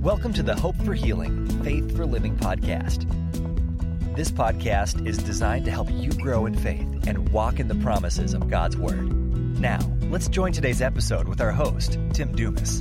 Welcome to the Hope for Healing, Faith for Living podcast. This podcast is designed to help you grow in faith and walk in the promises of God's Word. Now, let's join today's episode with our host, Tim Dumas.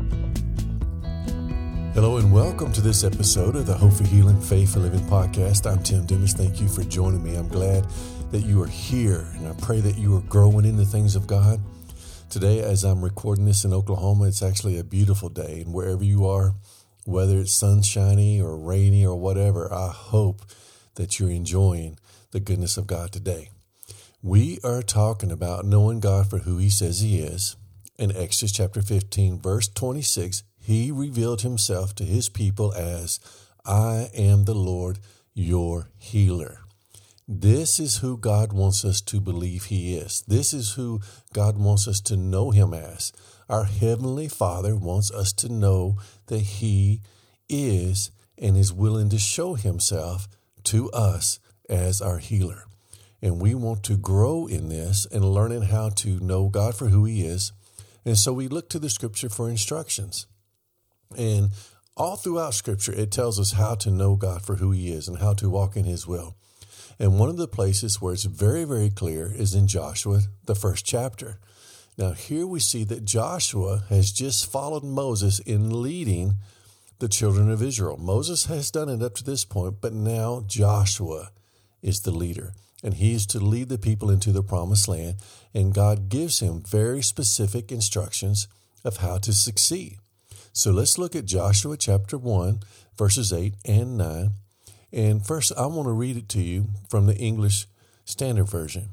Hello and welcome to this episode of the Hope for Healing, Faith for Living podcast. I'm Tim Dumas. Thank you for joining me. I'm glad that you are here, and I pray that you are growing in the things of God. Today, as I'm recording this in Oklahoma, it's actually a beautiful day, and wherever you are, whether it's sunshiny or rainy or whatever, I hope that you're enjoying the goodness of God today. We are talking about knowing God for who He says He is. In Exodus chapter 15, verse 26, He revealed Himself to His people as, I am the Lord, your healer. This is who God wants us to believe He is. This is who God wants us to know Him as. Our Heavenly Father wants us to know that He is and is willing to show Himself to us as our healer. And we want to grow in this and learning how to know God for who He is. And so we look to the Scripture for instructions. And all throughout Scripture, it tells us how to know God for who He is and how to walk in His will. And one of the places where it's very, very clear is in Joshua, the first chapter. Now, here we see that Joshua has just followed Moses in leading the children of Israel. Moses has done it up to this point, but now Joshua is the leader, and he is to lead the people into the promised land, and God gives him very specific instructions of how to succeed. So let's look at Joshua chapter 1, verses 8 and 9. And first, I want to read it to you from the English Standard Version.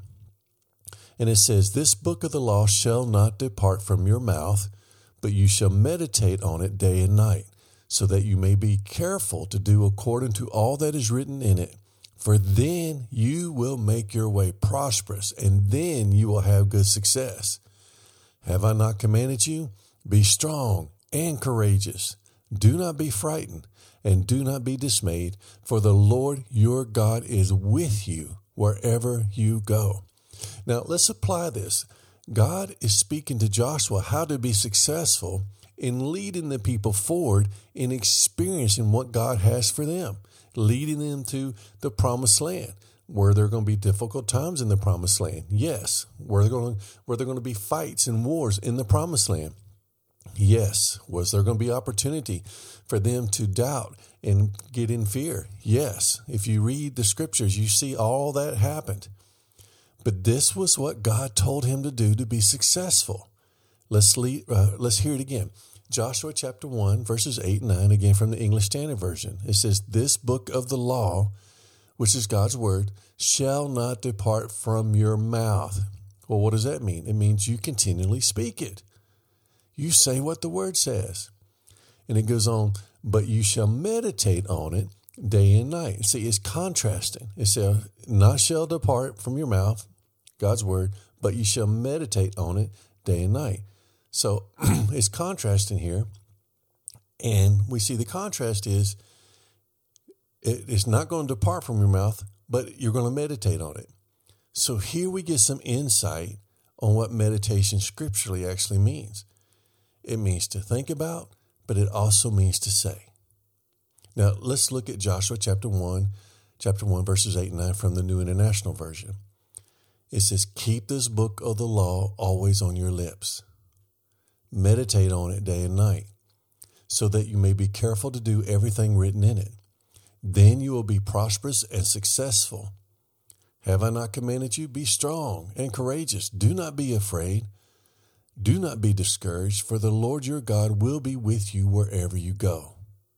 And it says, This book of the law shall not depart from your mouth, but you shall meditate on it day and night, so that you may be careful to do according to all that is written in it. For then you will make your way prosperous, and then you will have good success. Have I not commanded you? Be strong and courageous. Do not be frightened, and do not be dismayed, for the Lord your God is with you wherever you go. Now, let's apply this. God is speaking to Joshua how to be successful in leading the people forward in experiencing what God has for them, leading them to the promised land. Were there going to be difficult times in the promised land? Yes. Were there going to be fights and wars in the promised land? Yes. Was there going to be opportunity for them to doubt and get in fear? Yes. If you read the scriptures, you see all that happened. But this was what God told him to do to be successful. Let's hear it again. Joshua chapter 1, verses 8 and 9, again from the English Standard Version. It says, This book of the law, which is God's word, shall not depart from your mouth. Well, what does that mean? It means you continually speak it. You say what the word says. And it goes on, but you shall meditate on it day and night. See, it's contrasting. It says, not shall depart from your mouth, God's word, but you shall meditate on it day and night. So it's contrasting here. And we see the contrast is it's not going to depart from your mouth, but you're going to meditate on it. So here we get some insight on what meditation scripturally actually means. It means to think about, but it also means to say. Now, let's look at Joshua chapter 1, verses 8 and 9 from the New International Version. It says, Keep this book of the law always on your lips. Meditate on it day and night, so that you may be careful to do everything written in it. Then you will be prosperous and successful. Have I not commanded you? Be strong and courageous. Do not be afraid. Do not be discouraged, for the Lord your God will be with you wherever you go.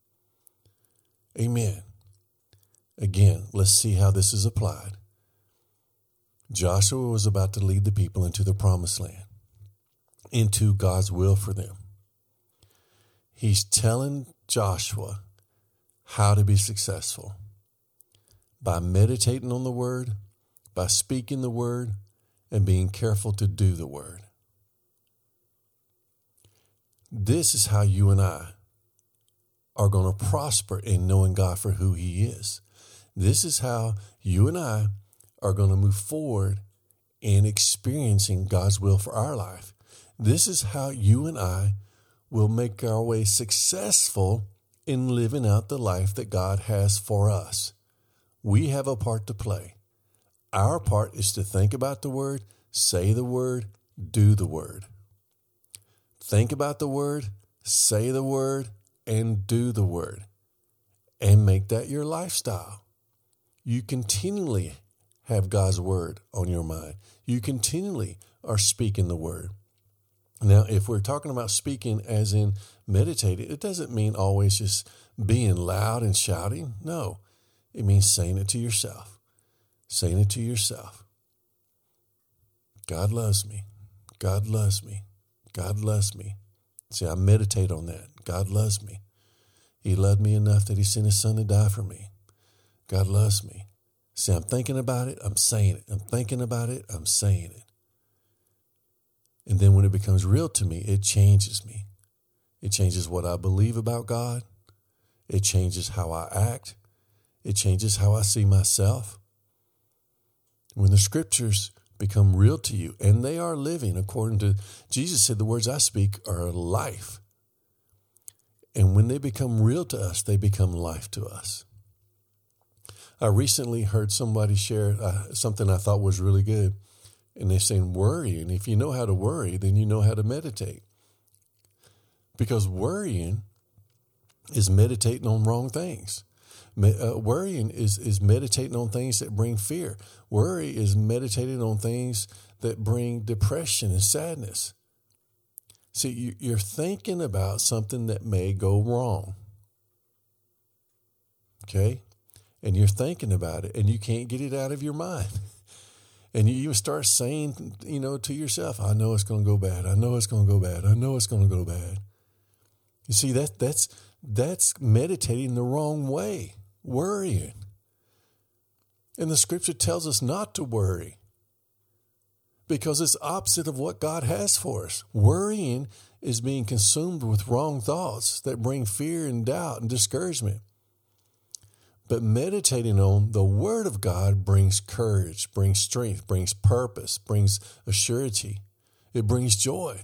Amen. Again, let's see how this is applied. Joshua was about to lead the people into the promised land, into God's will for them. He's telling Joshua how to be successful by meditating on the word, by speaking the word, and being careful to do the word. This is how you and I are going to prosper in knowing God for who He is. This is how you and I are going to move forward in experiencing God's will for our life. This is how you and I will make our way successful in living out the life that God has for us. We have a part to play. Our part is to think about the Word, say the Word, do the Word. Think about the Word, say the Word, and do the Word. And make that your lifestyle. You continually have God's Word on your mind. You continually are speaking the Word. Now, if we're talking about speaking as in meditating, it doesn't mean always just being loud and shouting. No, it means saying it to yourself. Saying it to yourself. God loves me. God loves me. God loves me. See, I meditate on that. God loves me. He loved me enough that he sent his son to die for me. God loves me. See, I'm thinking about it. I'm saying it. I'm thinking about it. I'm saying it. And then when it becomes real to me, it changes me. It changes what I believe about God. It changes how I act. It changes how I see myself. When the scriptures become real to you, and they are living according to, Jesus said, the words I speak are life. And when they become real to us, they become life to us. I recently heard somebody share something I thought was really good. And they're saying worrying. If you know how to worry, then you know how to meditate. Because worrying is meditating on wrong things. Worrying is meditating on things that bring fear. Worry is meditating on things that bring depression and sadness. See, you're thinking about something that may go wrong. Okay? And you're thinking about it, and you can't get it out of your mind. And you even start saying, to yourself, I know it's going to go bad. I know it's going to go bad. I know it's going to go bad. You see, that's meditating the wrong way, worrying. And the scripture tells us not to worry because it's opposite of what God has for us. Worrying is being consumed with wrong thoughts that bring fear and doubt and discouragement. But meditating on the Word of God brings courage, brings strength, brings purpose, brings assurity. It brings joy.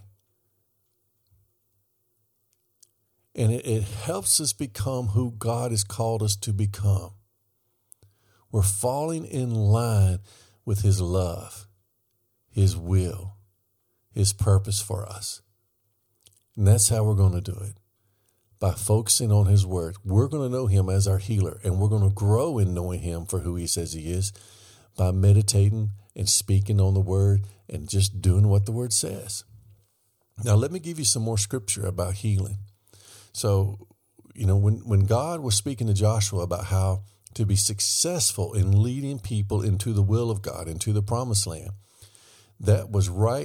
And it helps us become who God has called us to become. We're falling in line with His love, His will, His purpose for us. And that's how we're going to do it. By focusing on His Word. We're going to know Him as our healer, and we're going to grow in knowing Him for who He says He is by meditating and speaking on the Word and just doing what the Word says. Now, let me give you some more scripture about healing. So, when God was speaking to Joshua about how to be successful in leading people into the will of God, into the promised land, that was right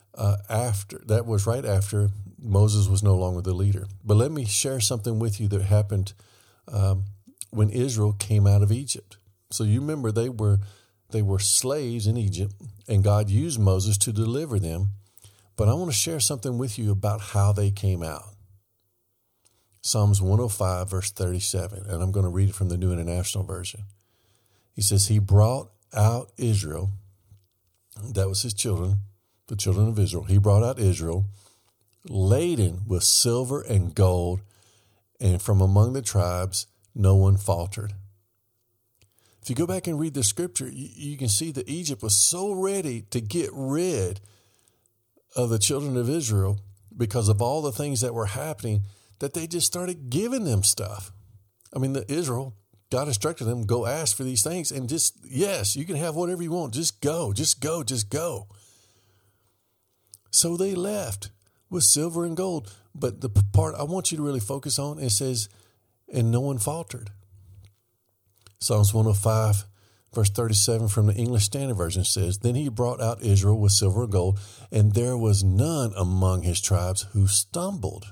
after Moses was no longer the leader. But let me share something with you that happened when Israel came out of Egypt. So you remember they were slaves in Egypt, and God used Moses to deliver them. But I want to share something with you about how they came out. Psalms 105, verse 37, and I'm going to read it from the New International Version. He says, He brought out Israel, that was His children, the children of Israel. He brought out Israel, laden with silver and gold, and from among the tribes no one faltered. If you go back and read the scripture, you can see that Egypt was so ready to get rid of the children of Israel because of all the things that were happening that they just started giving them stuff. I mean, Israel, God instructed them, go ask for these things and just, yes, you can have whatever you want. Just go, just go, just go. So they left with silver and gold. But the part I want you to really focus on, it says, and no one faltered. Psalms 105, verse 37 from the English Standard Version says, Then He brought out Israel with silver and gold, and there was none among His tribes who stumbled.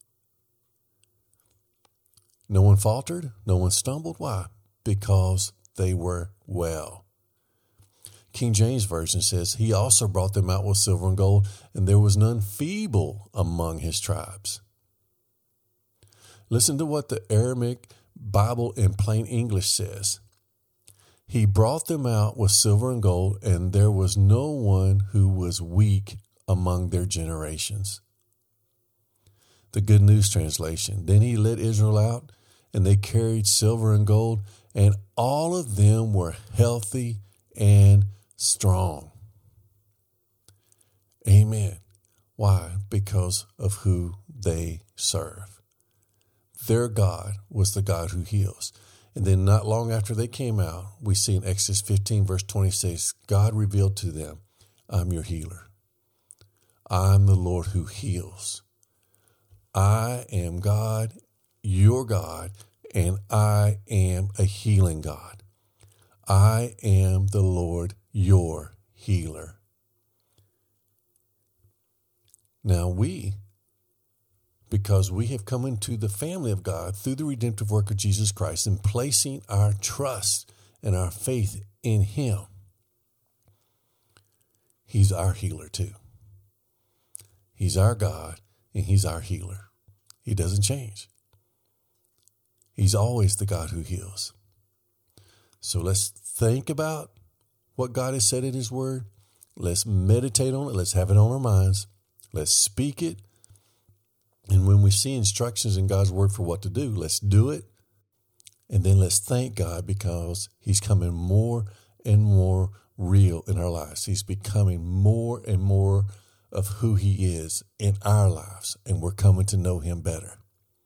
No one faltered, no one stumbled. Why? Because they were well. King James Version says, He also brought them out with silver and gold, and there was none feeble among His tribes. Listen to what the Aramaic Bible in plain English says. He brought them out with silver and gold, and there was no one who was weak among their generations. the Good News Translation. Then he led Israel out, and they carried silver and gold, and all of them were healthy and strong. Amen. Why? Because of who they serve. Their God was the God who heals. And then not long after they came out, we see in Exodus 15, verse 26, God revealed to them, I'm your healer. I'm the Lord who heals. I am God, your God, and I am a healing God. I am the Lord, your healer. Now because we have come into the family of God through the redemptive work of Jesus Christ and placing our trust and our faith in him, he's our healer too. He's our God and he's our healer. He doesn't change. He's always the God who heals. So let's think about what God has said in his word. Let's meditate on it. Let's have it on our minds. Let's speak it. And when we see instructions in God's word for what to do, let's do it. And then let's thank God because he's coming more and more real in our lives. He's becoming more and more of who he is in our lives. And we're coming to know him better.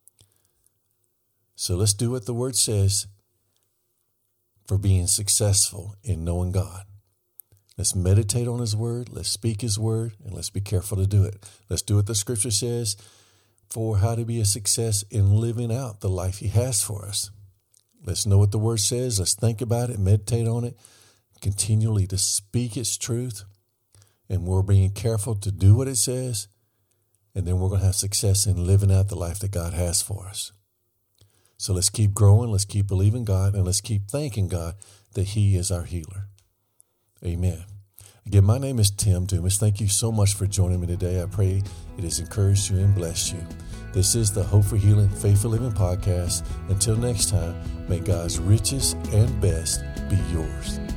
So let's do what the word says for being successful in knowing God. Let's meditate on his word. Let's speak his word. And let's be careful to do it. Let's do what the scripture says for how to be a success in living out the life he has for us. Let's know what the word says. Let's think about it, meditate on it, continually to speak its truth. And we're being careful to do what it says. And then we're going to have success in living out the life that God has for us. So let's keep growing. Let's keep believing God. And let's keep thanking God that he is our healer. Amen. Again, my name is Tim Dumas. Thank you so much for joining me today. I pray it has encouraged you and blessed you. This is the Hope for Healing, Faith for Living podcast. Until next time, may God's richest and best be yours.